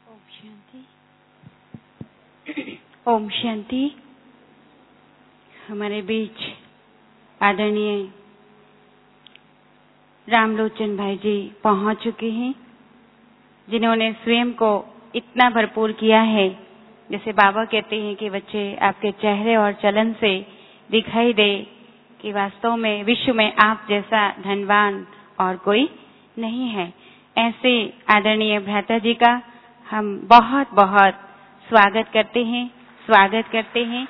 ओम शांति। ओम शांति। हमारे बीच आदरणीय रामलोचन भाई जी पहुंच चुके हैं, जिन्होंने स्वयं को इतना भरपूर किया है। जैसे बाबा कहते हैं कि बच्चे आपके चेहरे और चलन से दिखाई दे कि वास्तव में विश्व में आप जैसा धनवान और कोई नहीं है। ऐसे आदरणीय भ्राता जी का हम बहुत बहुत स्वागत करते हैं।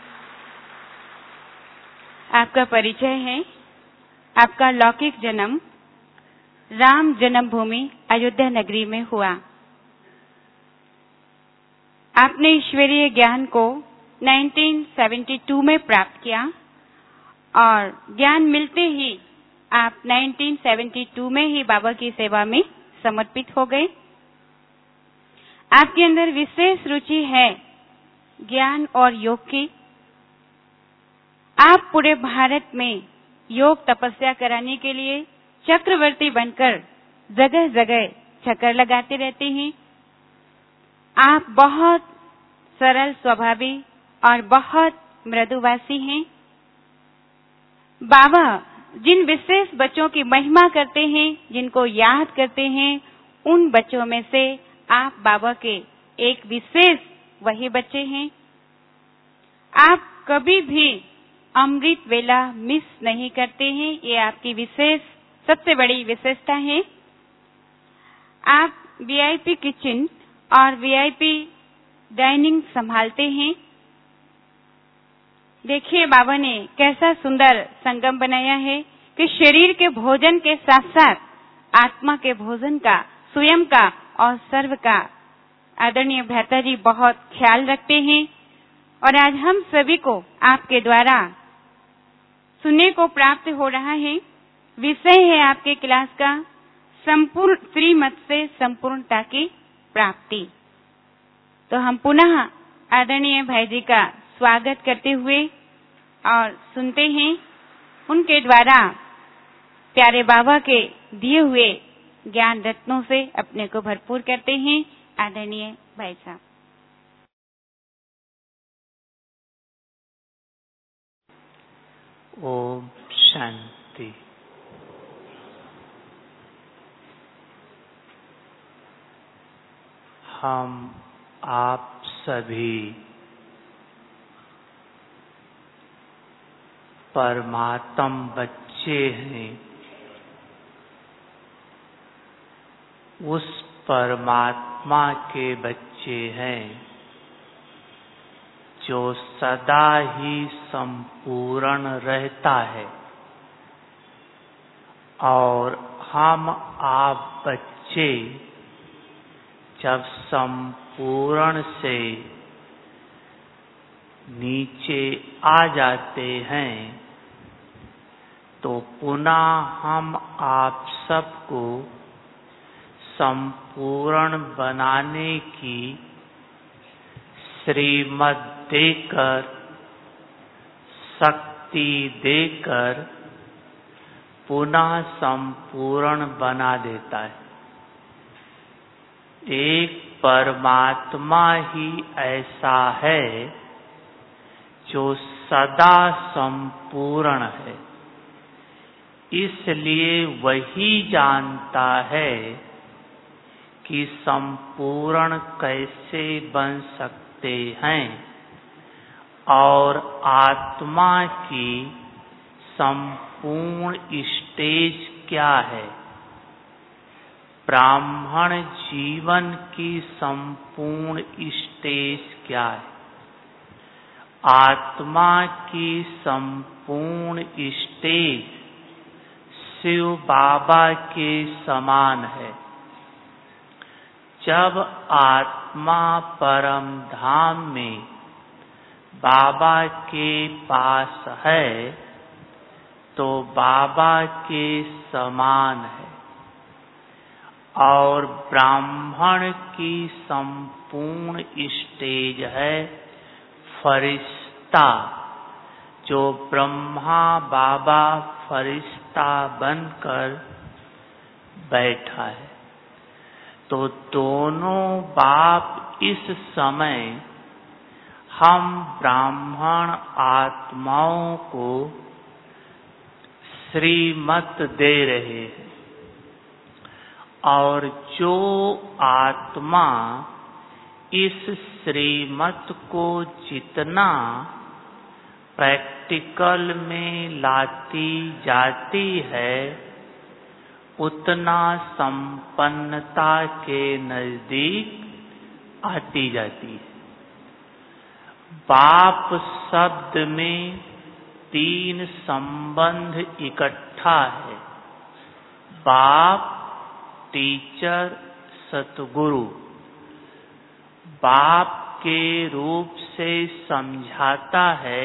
आपका परिचय है, आपका लौकिक जन्म राम जन्मभूमि अयोध्या नगरी में हुआ। आपने ईश्वरीय ज्ञान को 1972 में प्राप्त किया और ज्ञान मिलते ही आप 1972 में ही बाबा की सेवा में समर्पित हो गए। आपके अंदर विशेष रुचि है ज्ञान और योग की। आप पूरे भारत में योग तपस्या कराने के लिए चक्रवर्ती बनकर जगह जगह चक्कर लगाते रहते हैं। आप बहुत सरल स्वभावी और बहुत मृदुभाषी हैं। बाबा जिन विशेष बच्चों की महिमा करते हैं, जिनको याद करते हैं, उन बच्चों में से आप बाबा के एक विशेष वही बच्चे हैं। आप कभी भी अमृत वेला मिस नहीं करते हैं, ये आपकी विशेष सबसे बड़ी विशेषता है। आप वीआईपी किचन और वीआईपी डाइनिंग संभालते हैं। देखिए बाबा ने कैसा सुंदर संगम बनाया है कि शरीर के भोजन के साथ साथ आत्मा के भोजन का, स्वयं का और सर्व का आदरणीय भ्राता जी बहुत ख्याल रखते हैं। और आज हम सभी को आपके द्वारा सुनने को प्राप्त हो रहा है। विषय है आपके क्लास का संपूर्ण श्रीमत से संपूर्णता की प्राप्ति। तो हम पुनः आदरणीय भाई जी का स्वागत करते हुए और सुनते हैं उनके द्वारा प्यारे बाबा के दिए हुए ज्ञान रत्नों से अपने को भरपूर करते हैं। आदरणीय भाई साहब। ओम शांति। हम आप सभी परमात्म बच्चे हैं। उस परमात्मा के बच्चे हैं जो सदा ही संपूर्ण रहता है। और हम आप बच्चे जब संपूर्ण से नीचे आ जाते हैं तो पुनः हम आप सबको संपूर्ण बनाने की श्रीमत देकर, शक्ति देकर पुनः संपूर्ण बना देता है। एक परमात्मा ही ऐसा है जो सदा संपूर्ण है। इसलिए वही जानता है कि संपूर्ण कैसे बन सकते हैं और आत्मा की संपूर्ण स्टेज क्या है। ब्राह्मण जीवन की संपूर्ण स्टेज क्या है। आत्मा की संपूर्ण स्टेज शिव बाबा के समान है। जब आत्मा परम धाम में बाबा के पास है तो बाबा के समान है। और ब्राह्मण की संपूर्ण स्टेज है फरिश्ता, जो ब्रह्मा बाबा फरिश्ता बनकर बैठा है। तो दोनों बाप इस समय हम ब्राह्मण आत्माओं को श्रीमत दे रहे हैं। और जो आत्मा इस श्रीमत को जितना प्रैक्टिकल में लाती जाती है, उतना संपन्नता के नजदीक आती जाती है। बाप शब्द में 3 संबंध इकट्ठा है। बाप, टीचर, सतगुरु। बाप के रूप से समझाता है,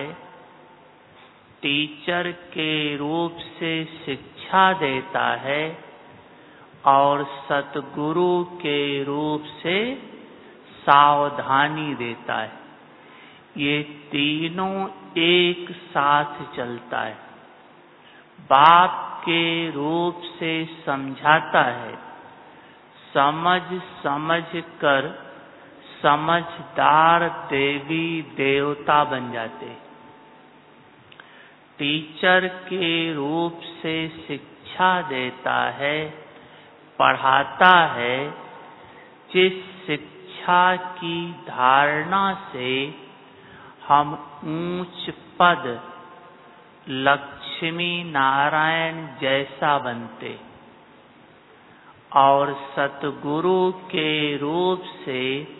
टीचर के रूप से शिक्षा देता है और सतगुरु के रूप से सावधानी देता है। ये तीनों एक साथ चलता है। बाप के रूप से समझाता है, समझ कर समझदार देवी देवता बन जाते। टीचर के रूप से शिक्षा देता है, पढ़ाता है, जिस शिक्षा की धारणा से हम ऊंच पद लक्ष्मी नारायण जैसा बनते। और सतगुरु के रूप से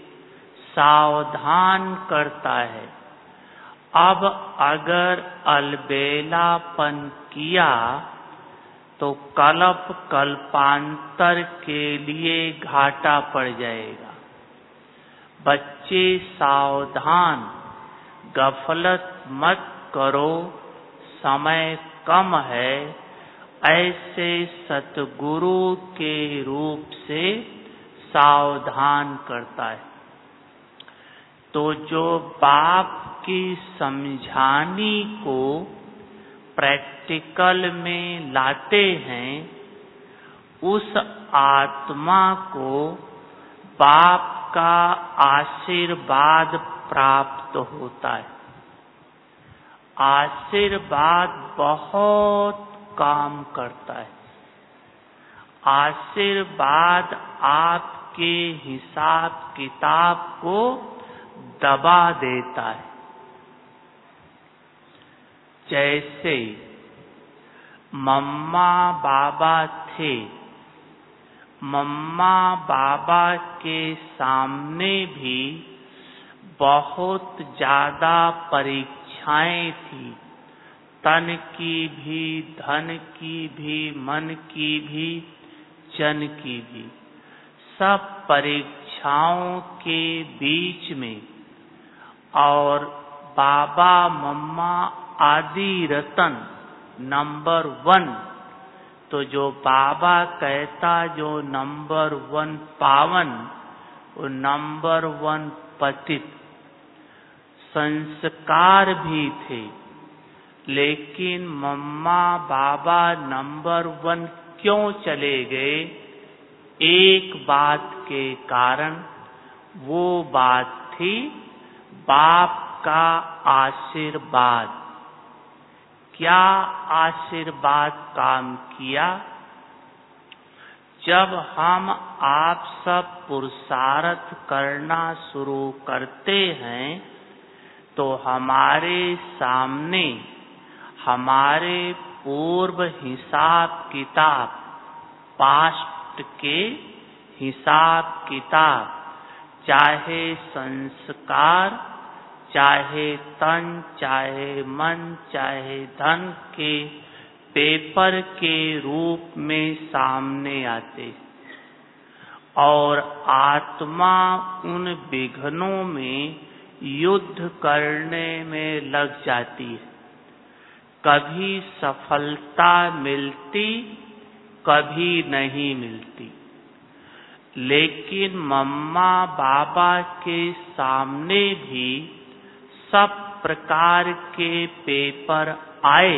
सावधान करता है, अब अगर अलबेलापन किया तो कल्प कल्पांतर के लिए घाटा पड़ जाएगा। बच्चे सावधान, गफलत मत करो, समय कम है, ऐसे सतगुरु के रूप से सावधान करता है। तो जो बाप की समझानी को प्रैक्टिकल में लाते हैं, उस आत्मा को बाप का आशीर्वाद प्राप्त होता है। आशीर्वाद बहुत काम करता है। आशीर्वाद आपके हिसाब किताब को दबा देता है। जैसे मम्मा बाबा थे, मम्मा बाबा के सामने भी बहुत ज्यादा परीक्षाएं थी, तन की भी, धन की भी, मन की भी, जन की भी। सब परीक्षाओं के बीच में और बाबा मम्मा आदि रतन नंबर 1, तो जो बाबा कहता जो नंबर 1 पावन, वो नंबर 1 पतित। संस्कार भी थे, लेकिन मम्मा बाबा नंबर 1 क्यों चले गए? एक बात के कारण। वो बात थी बाप का आशीर्वाद। क्या आशीर्वाद काम किया? जब हम आप सब पुरुषार्थ करना शुरू करते हैं, तो हमारे सामने हमारे पूर्व हिसाब किताब, पास्ट के हिसाब किताब, चाहे संस्कार, चाहे तन, चाहे मन, चाहे धन के पेपर के रूप में सामने आते। और आत्मा उन विघ्नों में युद्ध करने में लग जाती है। कभी सफलता मिलती, कभी नहीं मिलती। लेकिन मम्मा बाबा के सामने भी सब प्रकार के पेपर आए,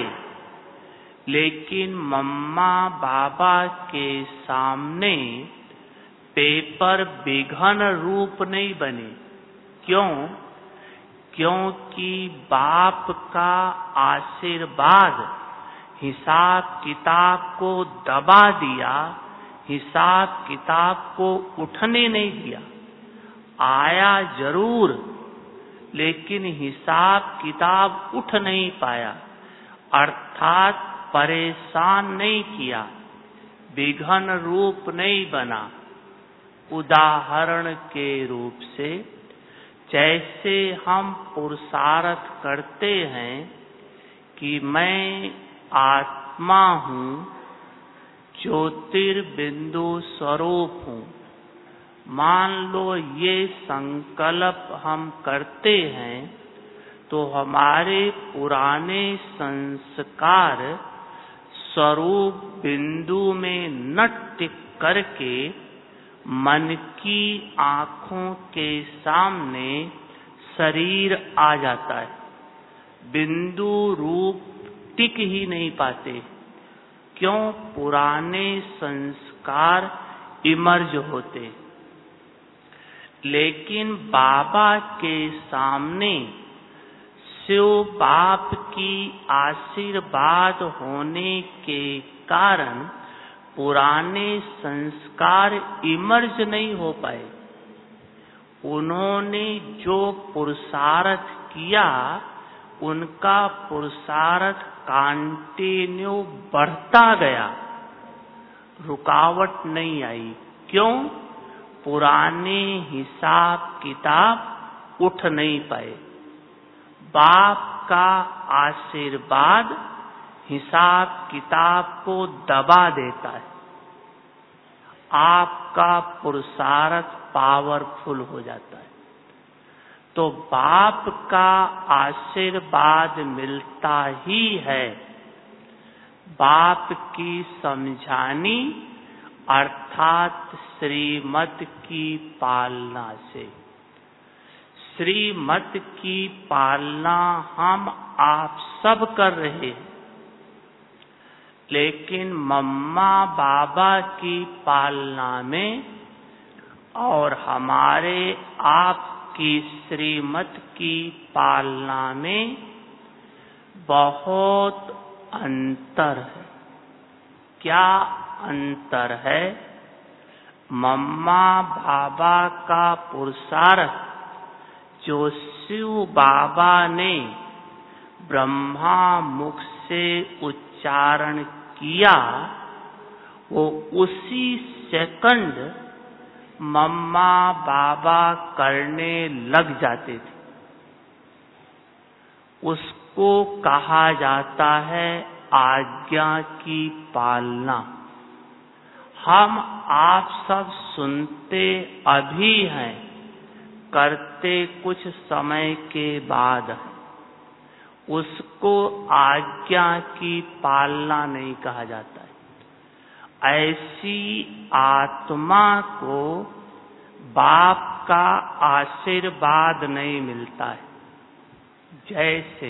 लेकिन मम्मा बाबा के सामने पेपर विघन रूप नहीं बने। क्यों? क्योंकि बाप का आशीर्वाद हिसाब किताब को दबा दिया, हिसाब किताब को उठने नहीं दिया। आया जरूर, लेकिन हिसाब किताब उठ नहीं पाया, अर्थात परेशान नहीं किया, विघन रूप नहीं बना। उदाहरण के रूप से जैसे हम पुरुषार्थ करते हैं कि मैं आत्मा हूँ, ज्योतिर्बिंदु स्वरूप हूँ। मान लो ये संकल्प हम करते हैं तो हमारे पुराने संस्कार स्वरूप बिंदु में न टिक करके मन की आंखों के सामने शरीर आ जाता है। बिंदु रूप टिक ही नहीं पाते। क्यों? पुराने संस्कार इमर्ज होते। लेकिन बाबा के सामने शिव बाप की आशीर्वाद होने के कारण पुराने संस्कार इमर्ज नहीं हो पाए। उन्होंने जो पुरुषार्थ किया, उनका पुरुषार्थ कंटिन्यू बढ़ता गया, रुकावट नहीं आई। क्यों? पुराने हिसाब किताब उठ नहीं पाए। बाप का आशीर्वाद हिसाब किताब को दबा देता है। आपका पुरुषार्थ पावरफुल हो जाता है। तो बाप का आशीर्वाद मिलता ही है बाप की समझानी अर्थात श्रीमत की पालना से। श्रीमत की पालना हम आप सब कर रहे हैं, लेकिन मम्मा बाबा की पालना में और हमारे आपकी श्रीमत की पालना में बहुत अंतर है। क्या अंतर है? मम्मा बाबा का पुरुषार्थ जो शिव बाबा ने ब्रह्मा मुख से उच्चारण किया, वो उसी सेकंड मम्मा बाबा करने लग जाते थे। उसको कहा जाता है आज्ञा की पालना। हम आप सब सुनते अभी हैं, करते कुछ समय के बाद है। उसको आज्ञा की पालना नहीं कहा जाता है। ऐसी आत्मा को बाप का आशीर्वाद नहीं मिलता है। जैसे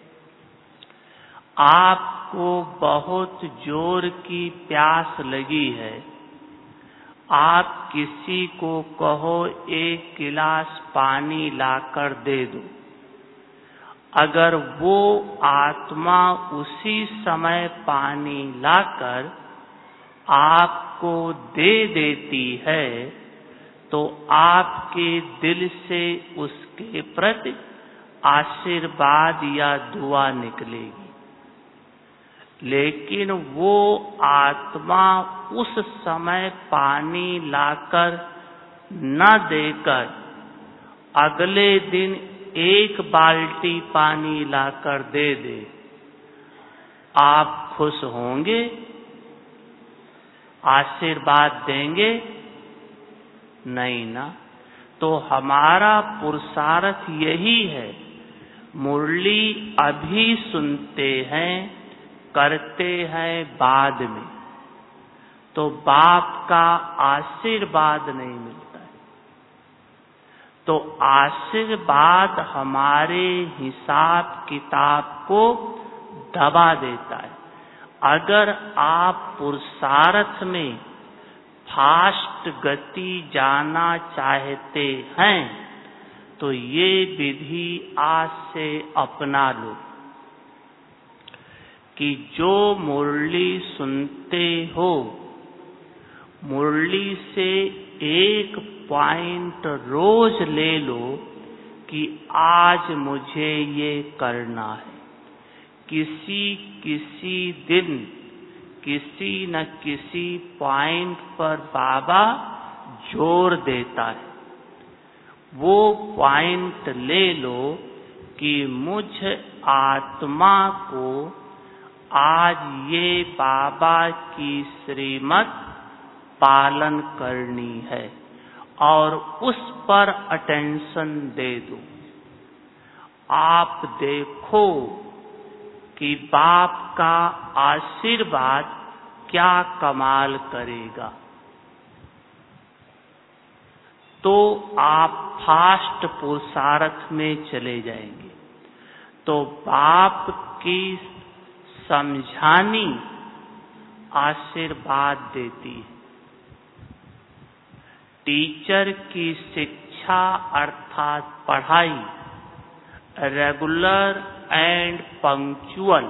आपको बहुत जोर की प्यास लगी है, आप किसी को कहो 1 गिलास पानी लाकर दे दो। अगर वो आत्मा उसी समय पानी लाकर आपको दे देती है, तो आपके दिल से उसके प्रति आशीर्वाद या दुआ निकलेगी। लेकिन वो आत्मा उस समय पानी लाकर न देकर अगले दिन 1 बाल्टी पानी लाकर दे दे, आप खुश होंगे? आशीर्वाद देंगे? नहीं ना। तो हमारा पुरुषार्थ यही है। मुरली अभी सुनते हैं, करते हैं बाद में, तो बाप का आशीर्वाद नहीं मिलता है। तो आशीर्वाद हमारे हिसाब किताब को दबा देता है। अगर आप पुरुषार्थ में फास्ट गति जाना चाहते हैं तो ये विधि आज से अपना लो कि जो मुरली सुनते हो, मुरली से एक पॉइंट रोज ले लो कि आज मुझे ये करना है। किसी किसी दिन किसी न किसी पॉइंट पर बाबा जोर देता है। वो पॉइंट ले लो कि मुझ आत्मा को आज ये बाबा की श्रीमत पालन करनी है और उस पर अटेंशन दे दो। आप देखो कि बाप का आशीर्वाद क्या कमाल करेगा। तो आप फास्ट पुरुषार्थ में चले जाएंगे। तो बाप की समझानी आशीर्वाद देती है। टीचर की शिक्षा अर्थात पढ़ाई रेगुलर एंड पंक्चुअल।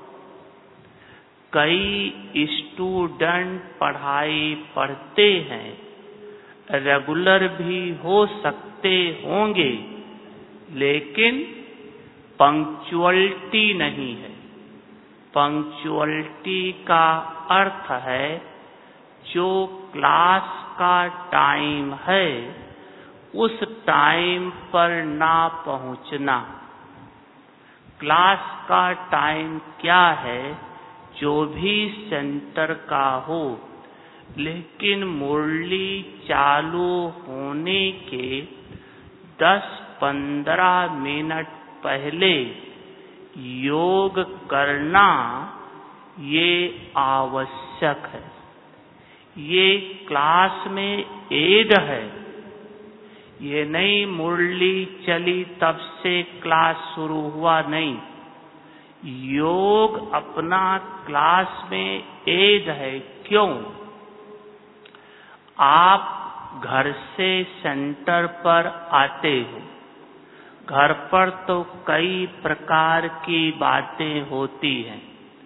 कई स्टूडेंट पढ़ाई पढ़ते हैं, रेगुलर भी हो सकते होंगे, लेकिन पंक्चुअलिटी नहीं है। पंक्चुअलिटी का अर्थ है जो क्लास का टाइम है उस टाइम पर ना पहुंचना। क्लास का टाइम क्या है, जो भी सेंटर का हो, लेकिन मुरली चालू होने के 10-15 मिनट पहले योग करना ये आवश्यक है। ये क्लास में एड है। ये नहीं मुरली चली तब से क्लास शुरू हुआ, नहीं। योग अपना क्लास में एड है। क्यों? आप घर से सेंटर पर आते हो। घर पर तो कई प्रकार की बातें होती हैं।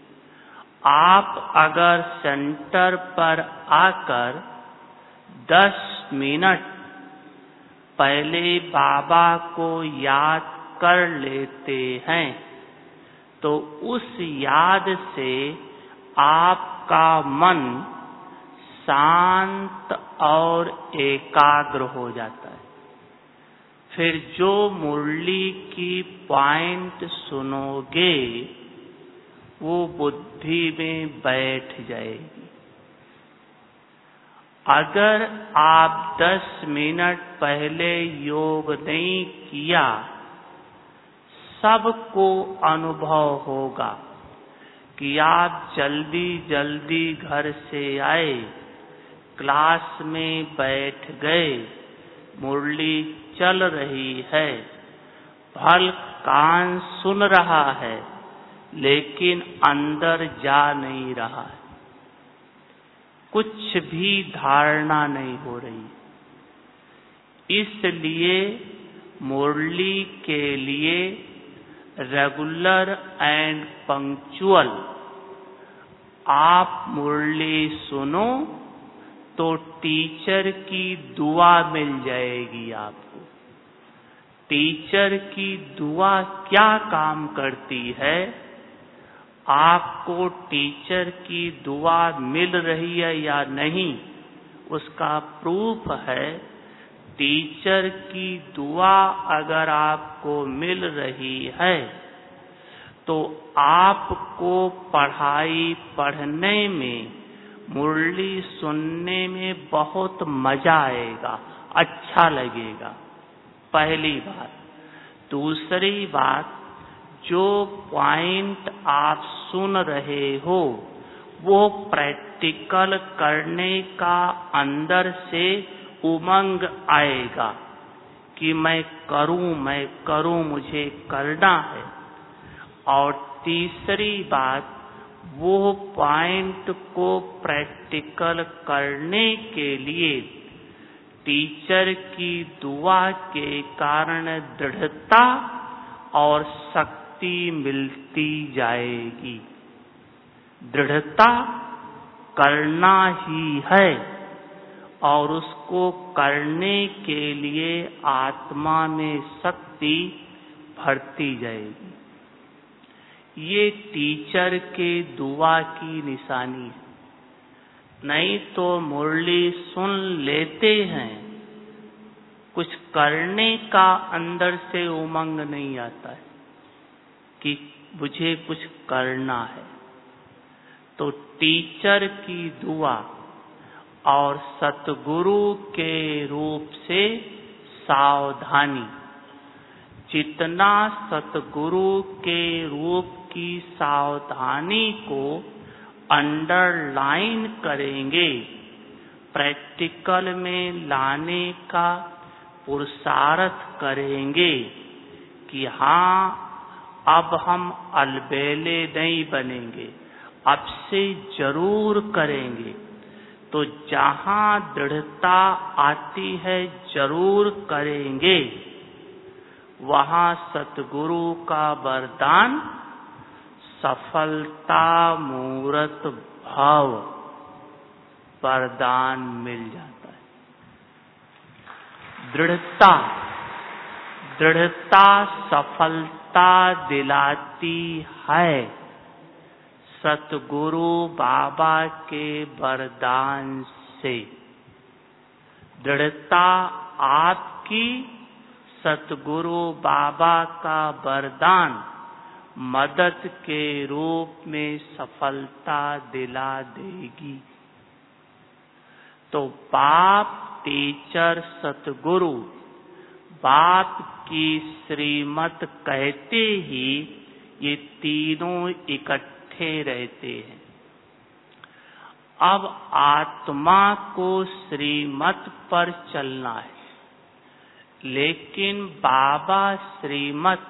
आप अगर सेंटर पर आकर 10 मिनट पहले बाबा को याद कर लेते हैं तो उस याद से आपका मन शांत और एकाग्र हो जाता है। फिर जो मुरली की पॉइंट सुनोगे वो बुद्धि में बैठ जाएगी। अगर आप 10 मिनट पहले योग नहीं किया, सबको अनुभव होगा कि आप जल्दी जल्दी घर से आए, क्लास में बैठ गए, मुरली चल रही है, भल कान सुन रहा है, लेकिन अंदर जा नहीं रहा है। कुछ भी धारणा नहीं हो रही। इसलिए मुरली के लिए रेगुलर एंड पंक्चुअल आप मुरली सुनो तो टीचर की दुआ मिल जाएगी आपको। टीचर की दुआ क्या काम करती है? आपको टीचर की दुआ मिल रही है या नहीं, उसका प्रूफ है टीचर की दुआ अगर आपको मिल रही है तो आपको पढ़ाई पढ़ने में, मुरली सुनने में बहुत मजा आएगा, अच्छा लगेगा। पहली बात। दूसरी बात, जो पॉइंट आप सुन रहे हो वो प्रैक्टिकल करने का अंदर से उमंग आएगा कि मैं करूं, मुझे करना है। और तीसरी बात, वो पॉइंट को प्रैक्टिकल करने के लिए टीचर की दुआ के कारण दृढ़ता और शक्ति मिलती जाएगी। दृढ़ता करना ही है और उसको करने के लिए आत्मा में शक्ति भरती जाएगी। ये टीचर के दुआ की निशानी है। नहीं तो मुरली सुन लेते हैं, कुछ करने का अंदर से उमंग नहीं आता है कि मुझे कुछ करना है। तो टीचर की दुआ और सतगुरु के रूप से सावधानी, जितना सतगुरु के रूप की सावधानी को अंडरलाइन करेंगे, प्रैक्टिकल में लाने का पुरुषार्थ करेंगे कि हाँ, अब हम अलबेले नहीं बनेंगे, अब से जरूर करेंगे। तो जहाँ दृढ़ता आती है जरूर करेंगे, वहाँ सतगुरु का वरदान सफलता मूर्त भाव वरदान मिल जाता है। दृढ़ता सफलता दिलाती है सतगुरु बाबा के वरदान से। दृढ़ता आपकी सतगुरु बाबा का वरदान मदद के रूप में सफलता दिला देगी। तो बाप, टीचर, सतगुरु, बाप की श्रीमत कहते ही ये तीनों इकट्ठे रहते हैं। अब आत्मा को श्रीमत पर चलना है, लेकिन बाबा श्रीमत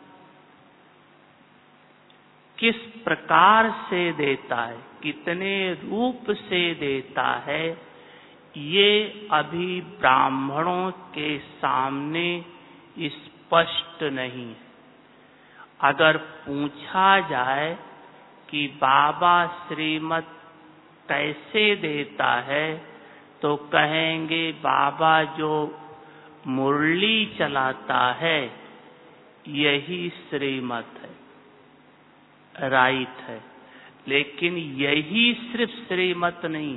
किस प्रकार से देता है, कितने रूप से देता है, ये अभी ब्राह्मणों के सामने स्पष्ट नहीं है। अगर पूछा जाए कि बाबा श्रीमत कैसे देता है, तो कहेंगे बाबा जो मुरली चलाता है यही श्रीमत है, राइट है। लेकिन यही सिर्फ श्रीमत नहीं,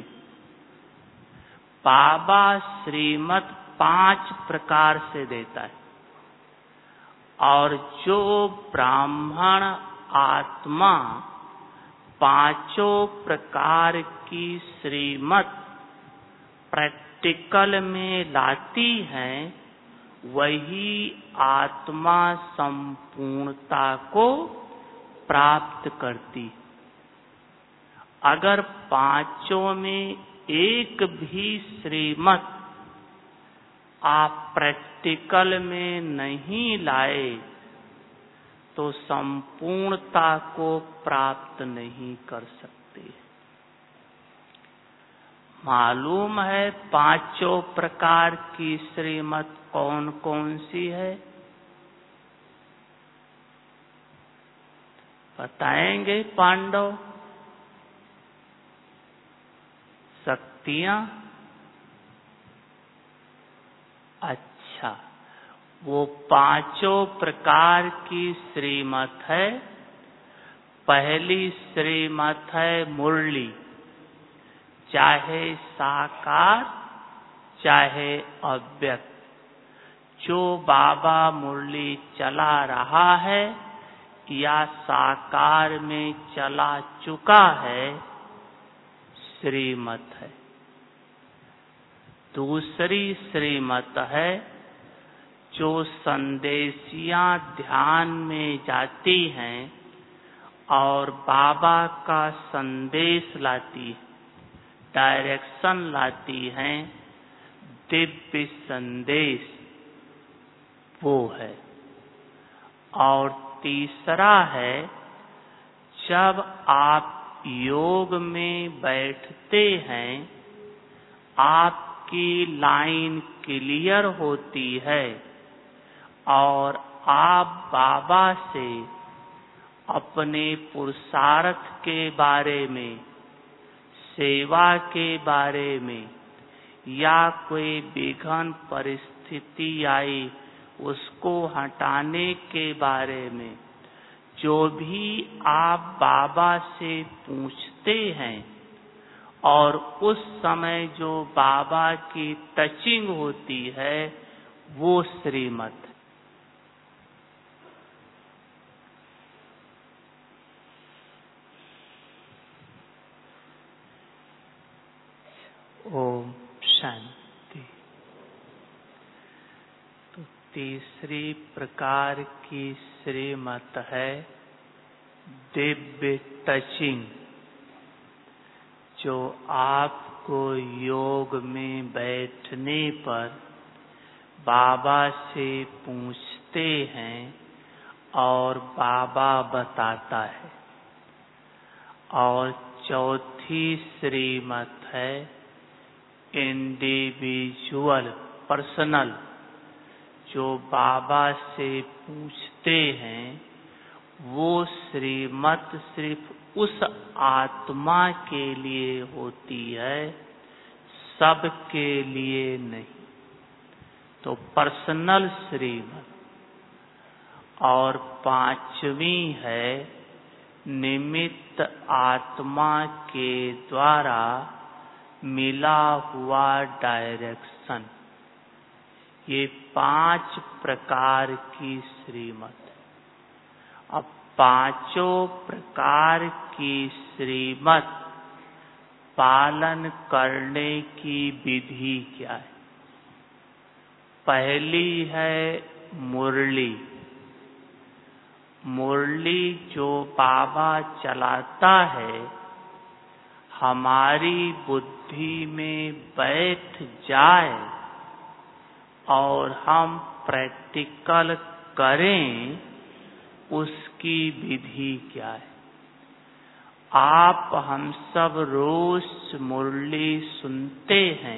बाबा श्रीमत 5 प्रकार से देता है। और जो ब्राह्मण आत्मा 5 प्रकार की श्रीमत प्रैक्टिकल में लाती हैं, वही आत्मा संपूर्णता को प्राप्त करती। अगर 5 में एक भी श्रीमत आप प्रैक्टिकल में नहीं लाए, तो संपूर्णता को प्राप्त नहीं कर सकते। मालूम है 5 प्रकार की श्रीमत कौन कौन सी है? बताएंगे पांडव? शक्तियां? अच्छा, वो 5 प्रकार की श्रीमत है। पहली श्रीमत है मुरली, चाहे साकार चाहे अव्यक्त, जो बाबा मुरली चला रहा है या साकार में चला चुका है, श्रीमत है। दूसरी श्रीमत है जो संदेशियां ध्यान में जाती हैं और बाबा का संदेश लाती है, डायरेक्शन लाती हैं, दिव्य संदेश, वो है। और तीसरा है जब आप योग में बैठते हैं, आपकी लाइन क्लियर होती है और आप बाबा से अपने पुरुषार्थ के बारे में, सेवा के बारे में, या कोई विघ्न परिस्थिति आई उसको हटाने के बारे में जो भी आप बाबा से पूछते हैं, और उस समय जो बाबा की टचिंग होती है वो श्रीमत। ओम शांति। तो तीसरी प्रकार की श्रीमत है दिव्य टचिंग, जो आपको योग में बैठने पर बाबा से पूछते हैं और बाबा बताता है। और चौथी श्रीमत है इंडिविजुअल, पर्सनल, जो बाबा से पूछते हैं वो श्रीमत सिर्फ उस आत्मा के लिए होती है, सबके लिए नहीं। तो पर्सनल श्रीमत। और पांचवी है निमित्त आत्मा के द्वारा मिला हुआ डायरेक्शन। ये 5 प्रकार की श्रीमत। अब पांचों प्रकार की श्रीमत पालन करने की विधि क्या है? पहली है मुरली। मुरली जो बाबा चलाता है, हमारी बुद्धि में बैठ जाए और हम प्रैक्टिकल करें, उसकी विधि क्या है? आप हम सब रोज मुरली सुनते हैं,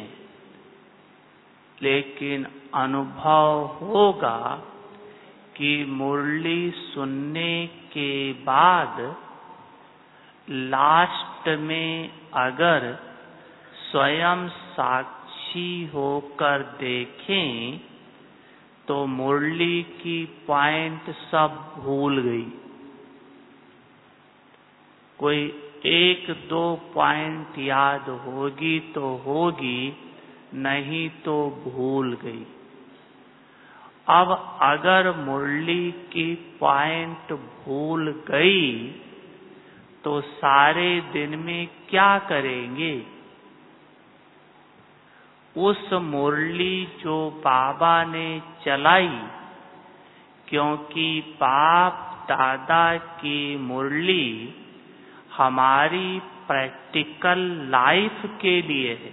लेकिन अनुभव होगा कि मुरली सुनने के बाद लास्ट में अगर स्वयं साक्षी होकर देखें तो मुरली की पॉइंट सब भूल गई। कोई 1-2 पॉइंट याद होगी तो होगी, नहीं तो भूल गई। अब अगर मुरली की पॉइंट भूल गई तो सारे दिन में क्या करेंगे? उस मुरली जो बाबा ने चलाई, क्योंकि बाप दादा की मुरली हमारी प्रैक्टिकल लाइफ के लिए है।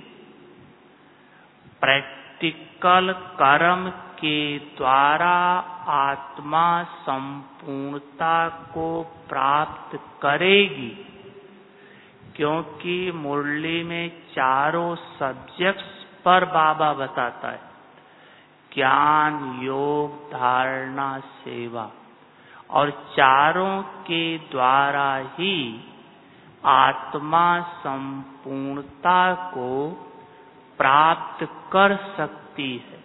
प्रैक्टिकल कर्म के द्वारा आत्मा संपूर्णता को प्राप्त करेगी, क्योंकि मुरली में चारों सब्जेक्ट्स पर बाबा बताता है, ज्ञान, योग, धारणा, सेवा, और चारों के द्वारा ही आत्मा संपूर्णता को प्राप्त कर सकती है।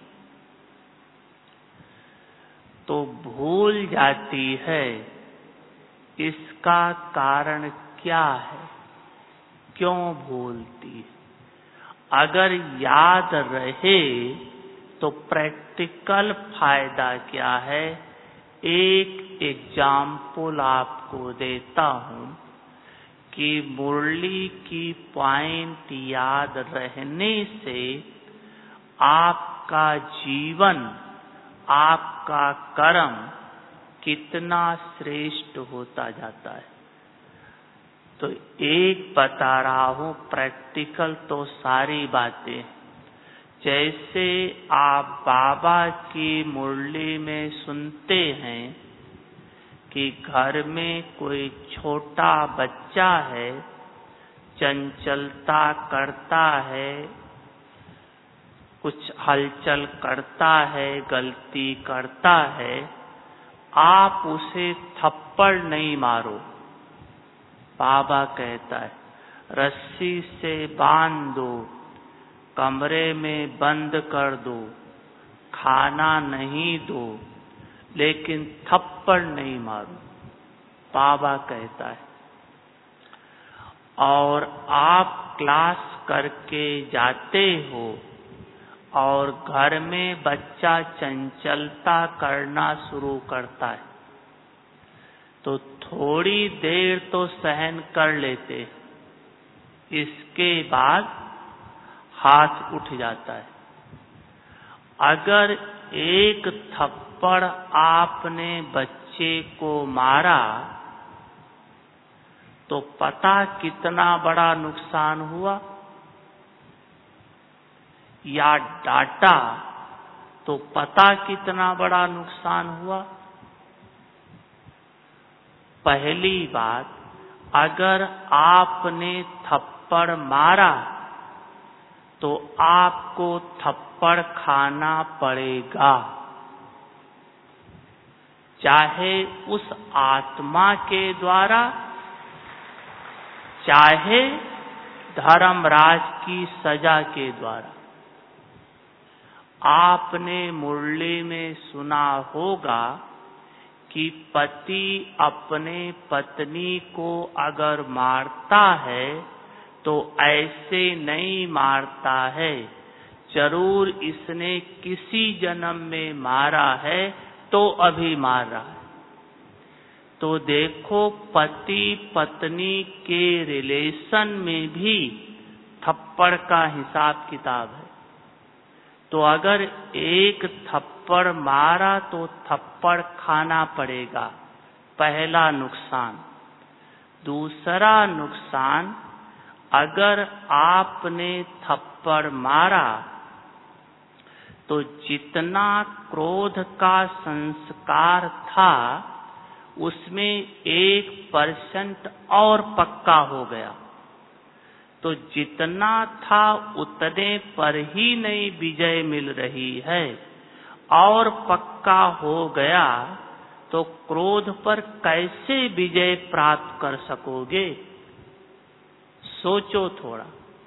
तो भूल जाती है, इसका कारण क्या है? क्यों भूलती है? अगर याद रहे तो प्रैक्टिकल फायदा क्या है? एक एग्जाम्पल आपको देता हूं कि मुरली की पॉइंट याद रहने से आपका जीवन, आपका कर्म कितना श्रेष्ठ होता जाता है। तो एक बता रहा हूं, प्रैक्टिकल तो सारी बातें। जैसे आप बाबा की मुरली में सुनते हैं कि घर में कोई छोटा बच्चा है चंचलता करता है, कुछ हलचल करता है, गलती करता है, आप उसे थप्पड़ नहीं मारो। बाबा कहता है रस्सी से बांध दो, कमरे में बंद कर दो, खाना नहीं दो, लेकिन थप्पड़ नहीं मारो। बाबा कहता है। और आप क्लास करके जाते हो और घर में बच्चा चंचलता करना शुरू करता है तो थोड़ी देर तो सहन कर लेते, इसके बाद हाथ उठ जाता है। अगर एक थप्पड़ आपने बच्चे को मारा तो पता कितना बड़ा नुकसान हुआ, या डांटा तो पता कितना बड़ा नुकसान हुआ। पहली बात, अगर आपने थप्पड़ मारा तो आपको थप्पड़ खाना पड़ेगा, चाहे उस आत्मा के द्वारा, चाहे धर्मराज की सजा के द्वारा। आपने मुरली में सुना होगा कि पति अपने पत्नी को अगर मारता है तो ऐसे नहीं मारता है, जरूर इसने किसी जन्म में मारा है तो अभी मार रहा है। तो देखो पति पत्नी के रिलेशन में भी थप्पड़ का हिसाब किताब है। तो अगर एक थप्पड़ मारा तो थप्पड़ खाना पड़ेगा, पहला नुकसान। दूसरा नुकसान, अगर आपने थप्पड़ मारा तो जितना क्रोध का संस्कार था उसमें 1% और पक्का हो गया। तो जितना था उतने पर ही नहीं विजय मिल रही है, और पक्का हो गया तो क्रोध पर कैसे विजय प्राप्त कर सकोगे? सोचो थोड़ा।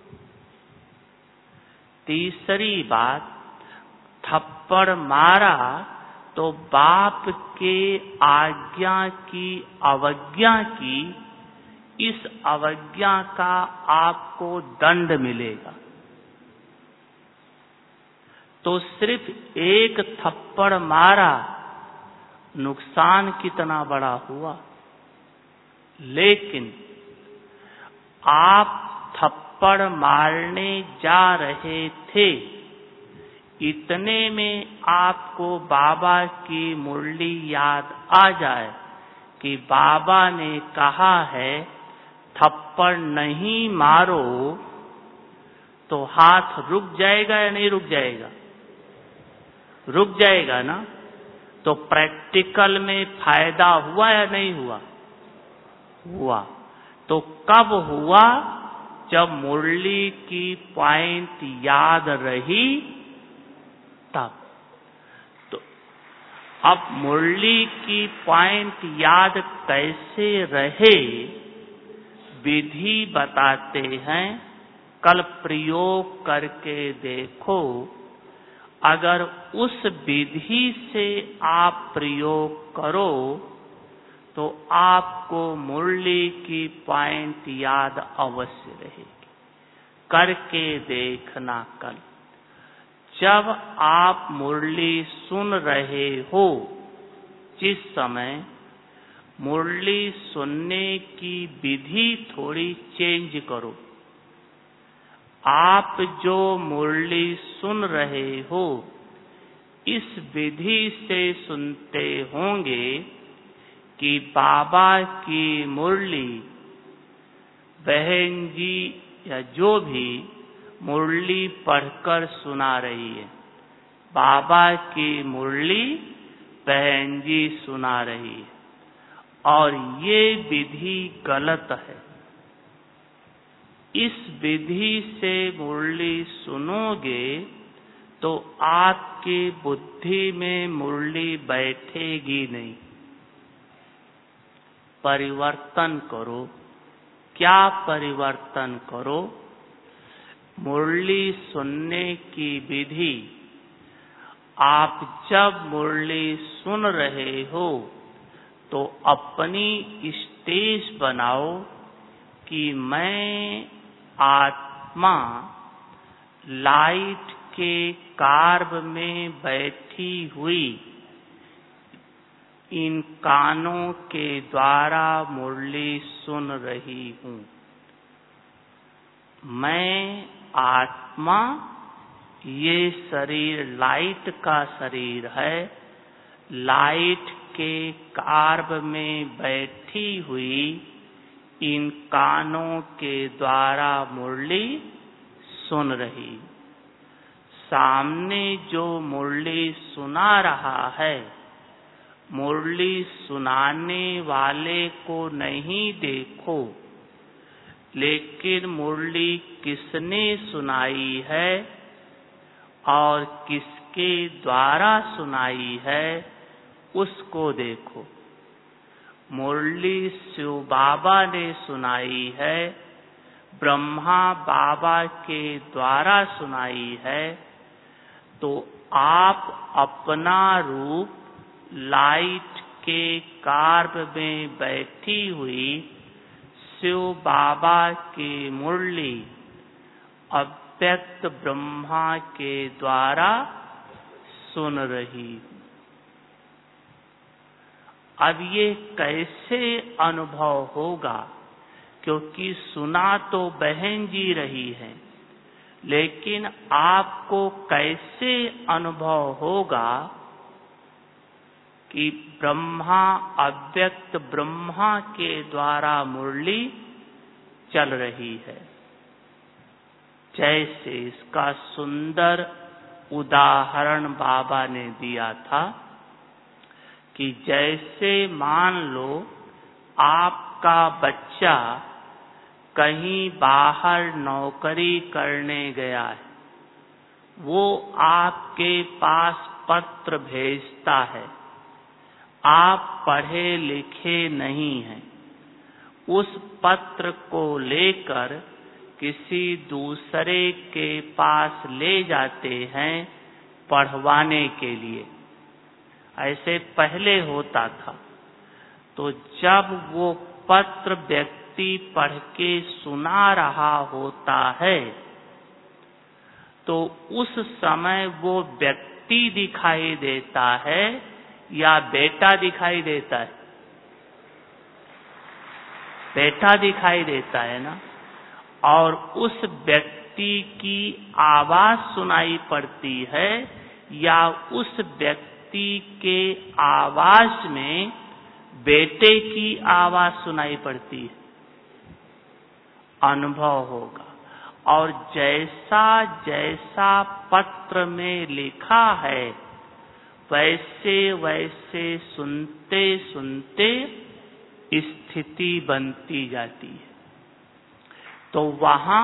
तीसरी बात, थप्पड़ मारा तो बाप के आज्ञा की अवज्ञा की, इस अवज्ञा का आपको दंड मिलेगा। तो सिर्फ एक थप्पड़ मारा, नुकसान कितना बड़ा हुआ। लेकिन आप थप्पड़ मारने जा रहे थे, इतने में आपको बाबा की मुरली याद आ जाए कि बाबा ने कहा है थप्पड़ नहीं मारो, तो हाथ रुक जाएगा या नहीं रुक जाएगा? रुक जाएगा ना। तो प्रैक्टिकल में फायदा हुआ या नहीं हुआ? हुआ। तो कब हुआ? जब मुरली की पॉइंट याद रही तब। तो अब मुरली की पॉइंट याद कैसे रहे, विधि बताते हैं, कल प्रयोग करके देखो। अगर उस विधि से आप प्रयोग करो तो आपको मुरली की पॉइंट याद अवश्य रहेगी। करके देखना कल। जब आप मुरली सुन रहे हो, जिस समय मुरली सुनने की विधि थोड़ी चेंज करो। आप जो मुरली सुन रहे हो, इस विधि से सुनते होंगे कि बाबा की मुरली, बहन जी या जो भी मुरली पढ़कर सुना रही है, बाबा की मुरली बहन जी सुना रही है, और ये विधि गलत है। इस विधि से मुरली सुनोगे तो आपकी बुद्धि में मुरली बैठेगी नहीं। परिवर्तन करो। क्या परिवर्तन करो? मुरली सुनने की विधि। आप जब मुरली सुन रहे हो तो अपनी स्टेज बनाओ कि मैं आत्मा लाइट के कार्ब में बैठी हुई इन कानों के द्वारा मुरली सुन रही हूँ। मैं आत्मा, ये शरीर लाइट का शरीर है, लाइट के कार्ब में बैठी हुई इन कानों के द्वारा मुरली सुन रही। सामने जो मुरली सुना रहा है, मुरली सुनाने वाले को नहीं देखो, लेकिन मुरली किसने सुनाई है और किसके द्वारा सुनाई है उसको देखो। मुरली शिव बाबा ने सुनाई है, ब्रह्मा बाबा के द्वारा सुनाई है, तो आप अपना रूप लाइट के कार्ब में बैठी हुई शिव बाबा की मुरली अव्यक्त ब्रह्मा के द्वारा सुन रही। अब ये कैसे अनुभव होगा? क्योंकि सुना तो बहन जी रही है, लेकिन आपको कैसे अनुभव होगा कि ब्रह्मा, अव्यक्त ब्रह्मा के द्वारा मुरली चल रही है? जैसे इसका सुंदर उदाहरण बाबा ने दिया था कि जैसे मान लो आपका बच्चा कहीं बाहर नौकरी करने गया है, वो आपके पास पत्र भेजता है, आप पढ़े लिखे नहीं हैं, उस पत्र को लेकर किसी दूसरे के पास ले जाते हैं पढ़वाने के लिए। ऐसे पहले होता था। तो जब वो पत्र व्यक्ति पढ़ के सुना रहा होता है, तो उस समय वो व्यक्ति दिखाई देता है या बेटा दिखाई देता है? बेटा दिखाई देता है ना। और उस व्यक्ति की आवाज सुनाई पड़ती है या उस व्यक्ति के आवाज में बेटे की आवाज सुनाई पड़ती है? अनुभव होगा। और जैसा जैसा पत्र में लिखा है, वैसे वैसे सुनते सुनते स्थिति बनती जाती है। तो वहां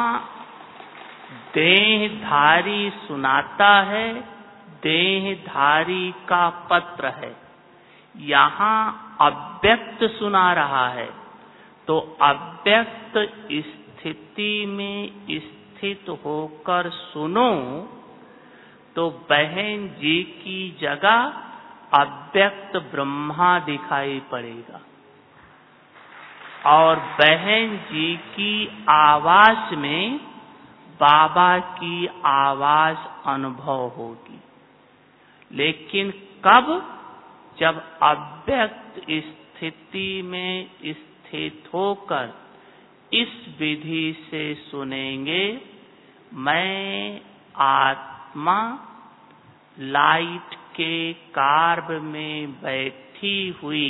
देहधारी सुनाता है, देहधारी का पत्र है। यहाँ अव्यक्त सुना रहा है, तो अव्यक्त स्थिति में स्थित होकर सुनो, तो बहन जी की जगह अव्यक्त ब्रह्मा दिखाई पड़ेगा और बहन जी की आवाज में बाबा की आवाज अनुभव होगी। लेकिन कब? जब अव्यक्त स्थिति में स्थित होकर इस विधि से सुनेंगे, मैं आत्मा लाइट के कार्ब में बैठी हुई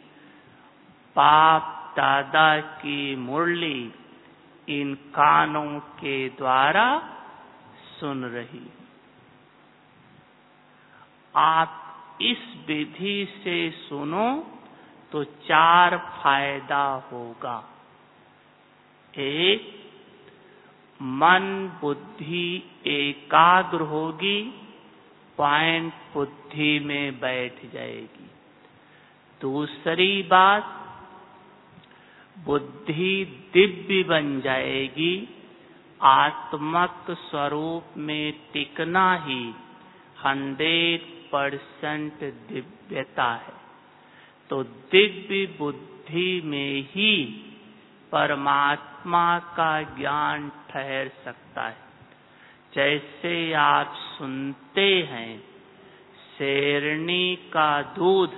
बाप दादा की मुरली इन कानों के द्वारा सुन रही। आप इस विधि से सुनो तो 4 फायदा होगा। एक, मन बुद्धि एकाग्र होगी, पॉइंट बुद्धि में बैठ जाएगी। दूसरी बात, बुद्धि दिव्य बन जाएगी। आत्मक स्वरूप में टिकना ही 100% दिव्यता है। तो दिव्य बुद्धि में ही परमात्मा का ज्ञान ठहर सकता है। जैसे आप सुनते हैं, शेरनी का दूध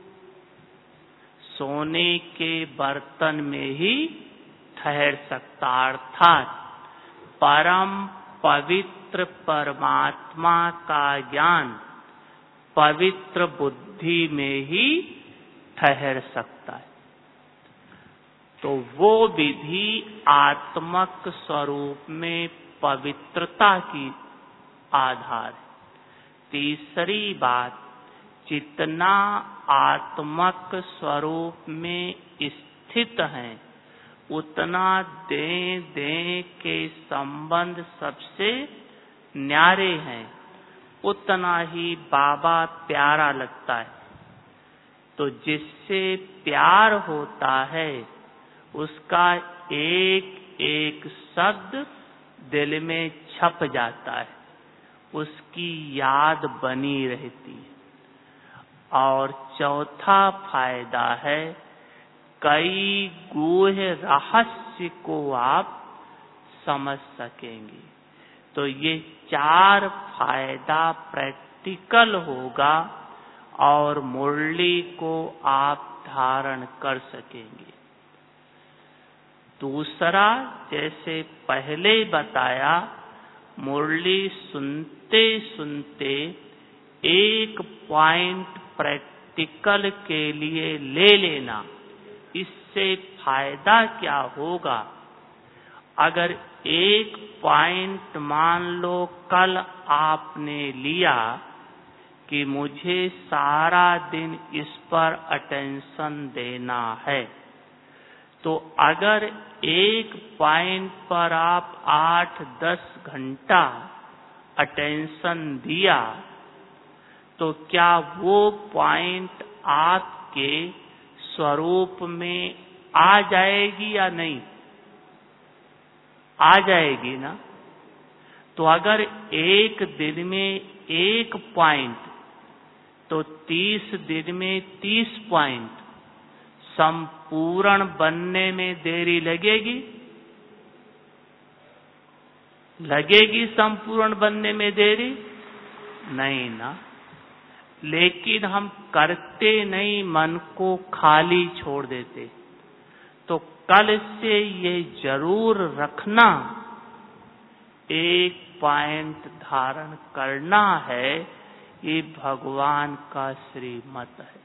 सोने के बर्तन में ही ठहर सकता, अर्थात परम पवित्र परमात्मा का ज्ञान पवित्र बुद्धि में ही ठहर सकता है। तो वो विधि आत्मक स्वरूप में पवित्रता की आधार है। तीसरी बात, जितना आत्मक स्वरूप में स्थित हैं, उतना दें के संबंध सबसे न्यारे हैं, उतना ही बाबा प्यारा लगता है। तो जिससे प्यार होता है, उसका एक एक शब्द दिल में छप जाता है, उसकी याद बनी रहती है। और चौथा फायदा है, कई गूढ़ रहस्य को आप समझ सकेंगे। तो ये 4 फायदा प्रैक्टिकल होगा और मुरली को आप धारण कर सकेंगे। दूसरा, जैसे पहले बताया, मुरली सुनते सुनते एक पॉइंट प्रैक्टिकल के लिए ले लेना। इससे फायदा क्या होगा? अगर एक पॉइंट मान लो कल आपने लिया कि मुझे सारा दिन इस पर अटेंशन देना है, तो अगर एक पॉइंट पर आप 8-10 घंटा अटेंशन दिया, तो क्या वो पॉइंट आपके स्वरूप में आ जाएगी या नहीं? आ जाएगी ना। तो अगर एक दिन में एक पॉइंट, तो 30 दिन में 30 पॉइंट संपूर्ण बनने में देरी लगेगी? लगेगी संपूर्ण बनने में देरी? नहीं ना। लेकिन हम करते नहीं, मन को खाली छोड़ देते। तो कल से ये जरूर रखना, एक पॉइंट धारण करना है, ये भगवान का श्रीमत है।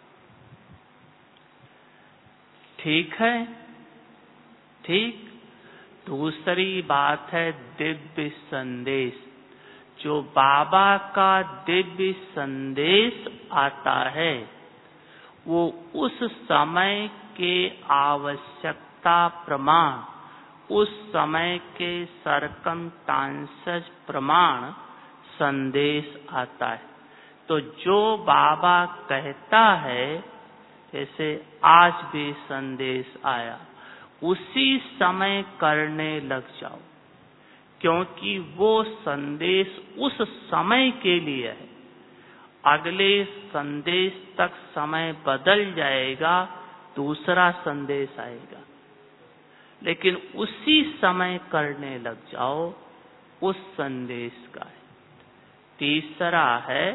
ठीक है? ठीक। दूसरी बात है दिव्य संदेश। जो बाबा का दिव्य संदेश आता है, वो उस समय के आवश्यकता प्रमाण, उस समय के सरकमस्टांसेस प्रमाण संदेश आता है। तो जो बाबा कहता है, जैसे आज भी संदेश आया, उसी समय करने लग जाओ, क्योंकि वो संदेश उस समय के लिए है। अगले संदेश तक समय बदल जाएगा, दूसरा संदेश आएगा, लेकिन उसी समय करने लग जाओ, उस संदेश का है। तीसरा है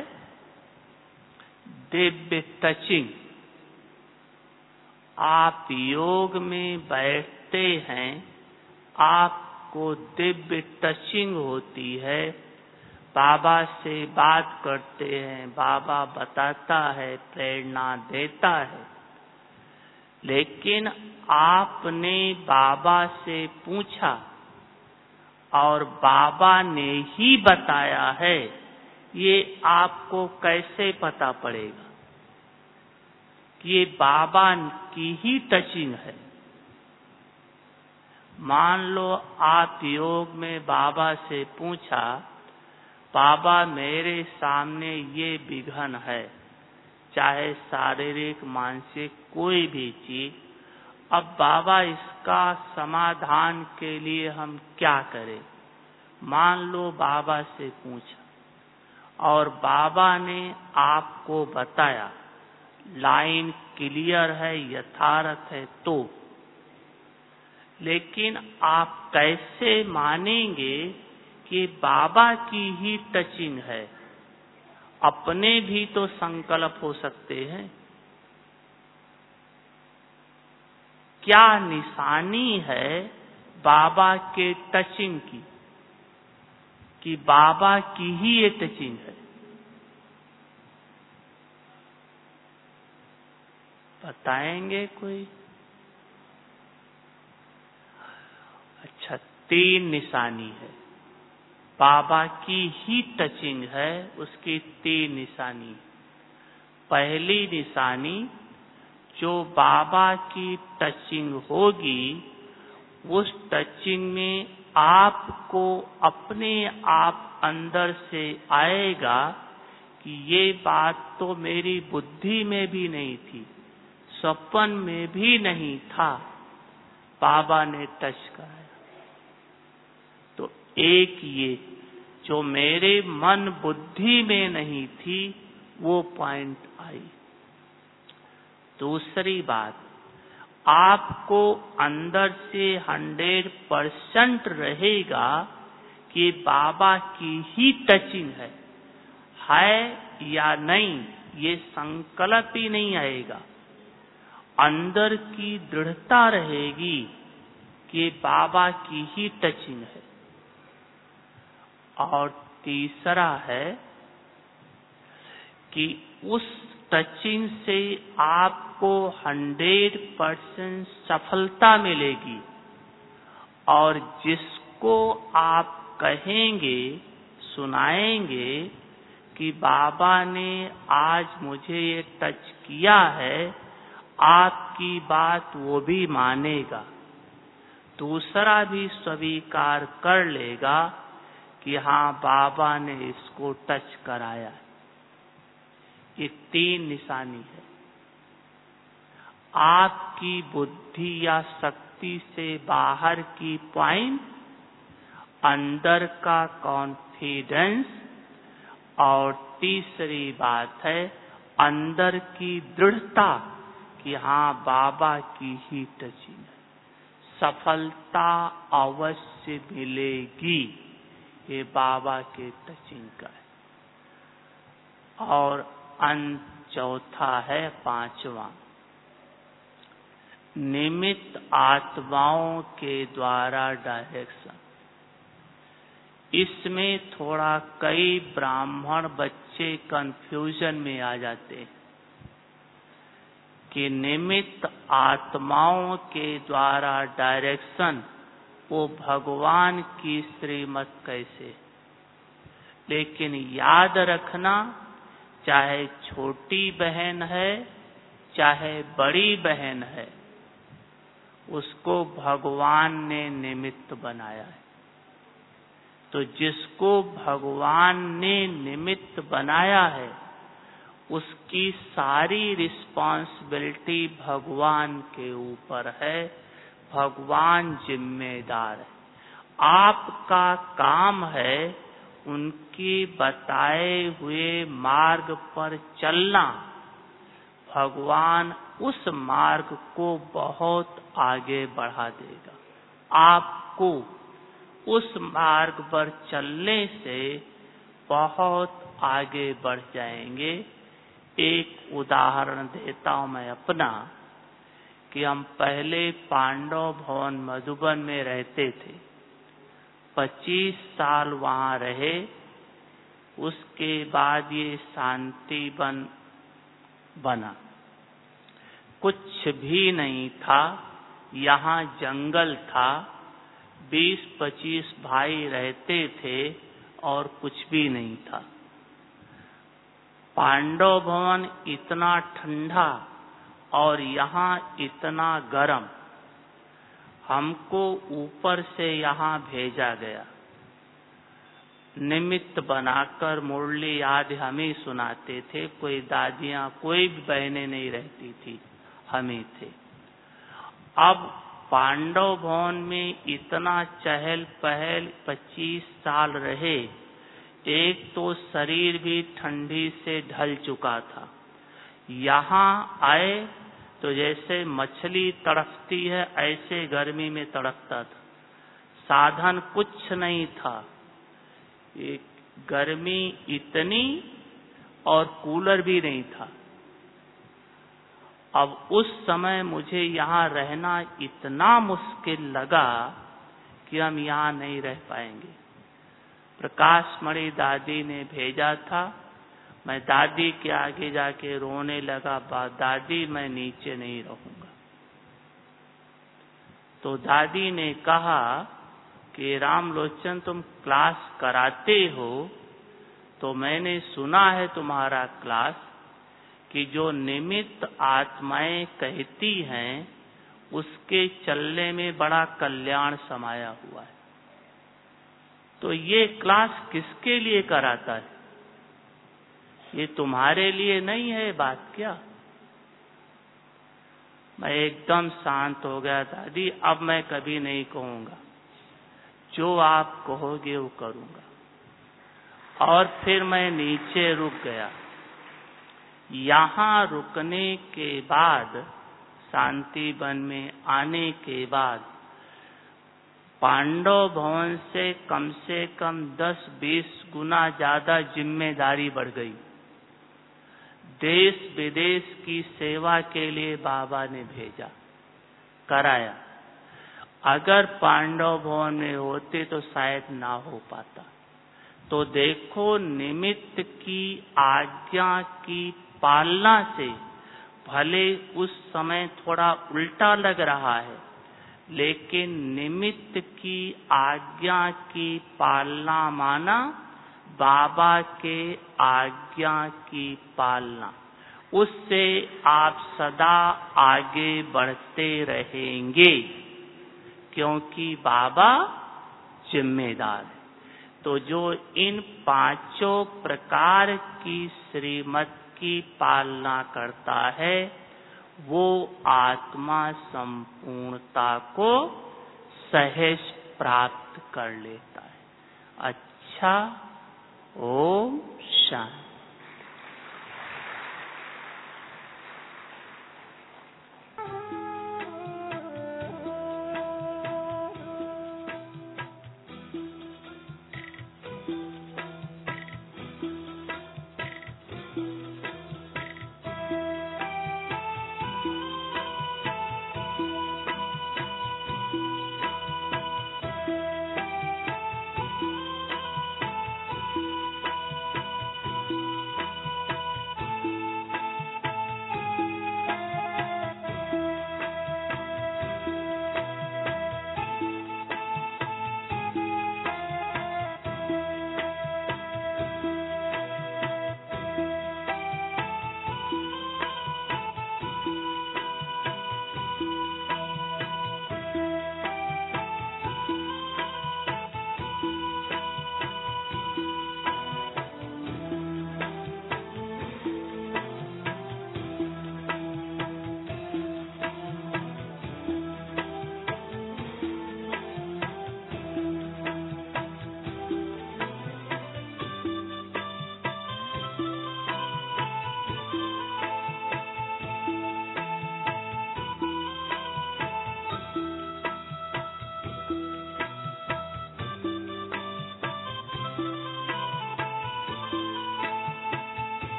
दिव्य टचिंग। आप योग में बैठते हैं, आपको दिव्य टचिंग होती है, बाबा से बात करते हैं, बाबा बताता है, प्रेरणा देता है। लेकिन आपने बाबा से पूछा और बाबा ने ही बताया है, ये आपको कैसे पता पड़ेगा कि ये बाबा की ही टचिंग है? मान लो आप योग में बाबा से पूछा, बाबा मेरे सामने ये विघ्न है, चाहे शारीरिक मानसिक कोई भी चीज, अब बाबा इसका समाधान के लिए हम क्या करें? मान लो बाबा से पूछा और बाबा ने आपको बताया, लाइन क्लियर है, यथार्थ है, तो लेकिन आप कैसे मानेंगे कि बाबा की ही टचिंग है? अपने भी तो संकल्प हो सकते हैं। क्या निशानी है बाबा के टचिंग की कि बाबा की ही ये टचिंग है? बताएंगे कोई? अच्छा, 3 निशानी है। बाबा की ही टचिंग है, उसकी 3 निशानी। पहली निशानी, जो बाबा की टचिंग होगी, उस टचिंग में आपको अपने आप अंदर से आएगा कि ये बात तो मेरी बुद्धि में भी नहीं थी, स्वप्न में भी नहीं था, बाबा ने टच कराया। तो एक ये जो मेरे मन बुद्धि में नहीं थी, वो पॉइंट आई। दूसरी बात, आपको अंदर से 100% रहेगा कि बाबा की ही टचिंग है या नहीं, ये संकल्प ही नहीं आएगा। अंदर की दृढ़ता रहेगी कि बाबा की ही टचिंग है। और तीसरा है कि उस टचिंग से आपको 100% सफलता मिलेगी, और जिसको आप कहेंगे, सुनाएंगे कि बाबा ने आज मुझे ये टच किया है, आपकी बात वो भी मानेगा, दूसरा भी स्वीकार कर लेगा कि हाँ, बाबा ने इसको टच कराया। ये 3 निशानी है। आपकी बुद्धि या शक्ति से बाहर की पॉइंट, अंदर का कॉन्फिडेंस, और तीसरी बात है अंदर की दृढ़ता कि हाँ, बाबा की ही टचिंग है, सफलता अवश्य मिलेगी, ये बाबा के टचिंग का है। और चौथा है, 5वां, निमित्त आत्माओं के द्वारा डायरेक्शन। इसमें थोड़ा कई ब्राह्मण बच्चे कंफ्यूजन में आ जाते हैं कि निमित्त आत्माओं के द्वारा डायरेक्शन, वो भगवान की श्रीमत कैसे? लेकिन याद रखना, चाहे छोटी बहन है चाहे बड़ी बहन है, उसको भगवान ने निमित्त बनाया है। तो जिसको भगवान ने निमित्त बनाया है, उसकी सारी रिस्पॉन्सिबिलिटी भगवान के ऊपर है, भगवान जिम्मेदार है। आपका काम है उनके बताए हुए मार्ग पर चलना। भगवान उस मार्ग को बहुत आगे बढ़ा देगा। आपको उस मार्ग पर चलने से बहुत आगे बढ़ जाएंगे। एक उदाहरण देता हूं मैं अपना, कि हम पहले पांडव भवन मधुबन में रहते थे, 25 साल वहां रहे। उसके बाद ये शांतिवन बना। कुछ भी नहीं था, यहाँ जंगल था, 20-25 भाई रहते थे और कुछ भी नहीं था। पांडव भवन इतना ठंडा और यहाँ इतना गर्म। हमको ऊपर से यहाँ भेजा गया, निमित्त बनाकर मुरली आदि हम ही सुनाते थे, कोई दादियाँ कोई भी बहनें नहीं रहती थी, हम ही थे। अब पांडव भवन में इतना चहल पहल 25 साल रहे, एक तो शरीर भी ठंडी से ढल चुका था। यहाँ आए तो जैसे मछली तड़पती है ऐसे गर्मी में तड़पता था, साधन कुछ नहीं था, एक गर्मी इतनी और कूलर भी नहीं था। अब उस समय मुझे यहाँ रहना इतना मुश्किल लगा कि हम यहाँ नहीं रह पाएंगे। प्रकाशमणि दादी ने भेजा था, मैं दादी के आगे जाके रोने लगा, दादी मैं नीचे नहीं रहूंगा। तो दादी ने कहा कि रामलोचन तुम क्लास कराते हो, तो मैंने सुना है तुम्हारा क्लास कि जो निमित्त आत्माएं कहती हैं उसके चलने में बड़ा कल्याण समाया हुआ है। तो ये क्लास किसके लिए कराता है? ये तुम्हारे लिए नहीं है बात क्या? मैं एकदम शांत हो गया, दादी अब मैं कभी नहीं कहूंगा, जो आप कहोगे वो करूंगा। और फिर मैं नीचे रुक गया। यहाँ रुकने के बाद, शांति वन में आने के बाद, पांडव भवन से कम 10-20 गुना ज्यादा जिम्मेदारी बढ़ गई। देश विदेश की सेवा के लिए बाबा ने भेजा, कराया। अगर पांडव भवन में होते तो शायद ना हो पाता। तो देखो, निमित्त की आज्ञा की पालना से भले उस समय थोड़ा उल्टा लग रहा है, लेकिन निमित्त की आज्ञा की पालना माना बाबा के आज्ञा की पालना। उससे आप सदा आगे बढ़ते रहेंगे, क्योंकि बाबा जिम्मेदार है। तो जो इन 5 प्रकार की श्रीमत की पालना करता है, वो आत्मा संपूर्णता को सहज प्राप्त कर लेता है। अच्छा, ओम शांति।